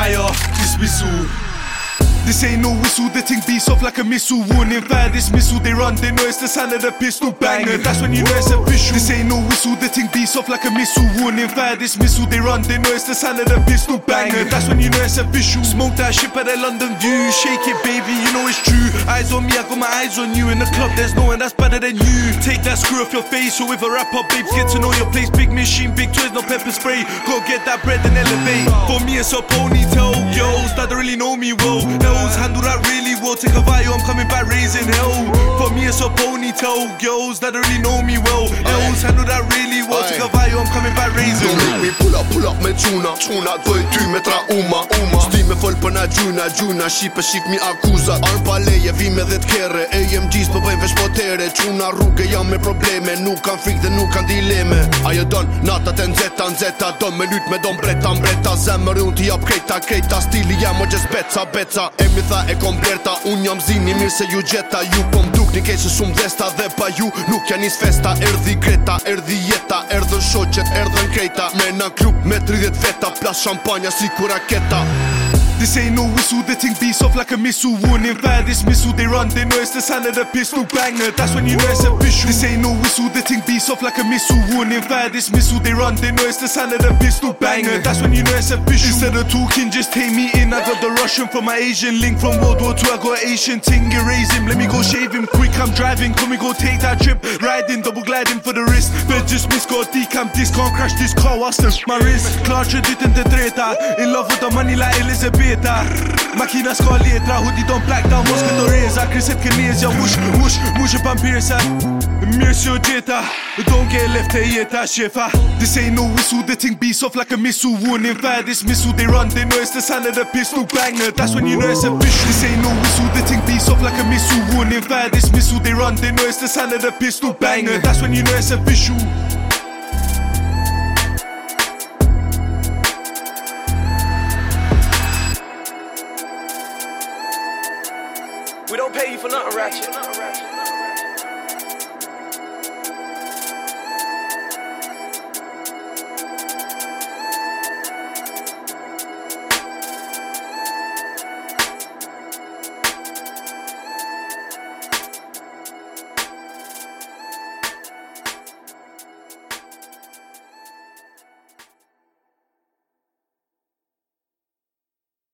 fire, dismissal. This ain't no whistle, the thing beats off like a missile. Warning, fire dismissal, they run, they know it's the sound of the pistol banger. That's when you know it's official. This ain't no whistle, the thing beats off like a missile. Warning, fire dismissal, they run, they know it's the sound of the pistol banger. That's when you know it's official. Smoke that shit at the London View, shake it baby, you know it's true. Eyes on me, I got my eyes on you. In the club there's no one that's better than you. Take that screw off your face, so if a rapper babes get to know your place. Big machine, big toys, no pepper spray. Go get that bread and elevate. For me it's a ponytail, girls that don't really know me well. Handle that really well, take a value, I'm coming back raising hell. For me it's a ponytail, girls that don't really know me well. Elves handle that really well, take a value, I'm coming back raising hell. We pull up med tjuna, doj ty me tra uma Sti me fol për na gjuna, shqipe shqip mi akuzat. Arm pa leje, vi me 10 kere, AMG's po bëjmë veç potere. Tjuna rrugë jam me probleme, nuk kan frik dhe nuk kan dileme. Ajo don natat e nxeta, don me lyt me don breta. Zemër unë t'i jap krejta, stili jam o gjes beca. E mi tha e komplerta, unë jam zini mirë se ju gjeta. Ju po m'duk një keqë shumë dhesta, dhe pa ju nuk janë nis festa. Erdhi Greta, erdhi jeta, erdhën shoqet, erdhën krejta. Me na klub me 30 veta, plas shampanja si ku raketa. This ain't no whistle, the thing beats off like a missile. Warning, fire dismissal, they run, they know it's the sound of the pistol banger. That's when you know it's official. This ain't no whistle, the thing beats off like a missile. Warning, fire dismissal, they run, they know it's the sound of the pistol banger. That's when you know it's official. Instead of talking, just take me in. I got the Russian from my Asian link. From World War II, I got Asian ting, erase him. Let me go shave him quick, I'm driving. Can we go take that trip? Riding, double gliding for the wrist. Bed just miss, got decamp, this can't crash this car, what's my wrist? Klar dit inte dreta. In love with the money like Elizabeth. Makina ska letra, hoodie don't black down, mosket och reza. Kriset Kinesia, whoosh pan piercer. Mercy och jeta, don't get left to jeta, chefa. This ain't no whistle, the thing beats off like a missile. Warning, fire dismissal, they run, they know it's the sound of the pistol banger. That's when you know it's official. This ain't no whistle, the thing beats off like a missile. Warning, fire dismissal, they run, they know it's the sound of the pistol banger. That's when you know it's official. We don't pay you for nothing, Ratchet.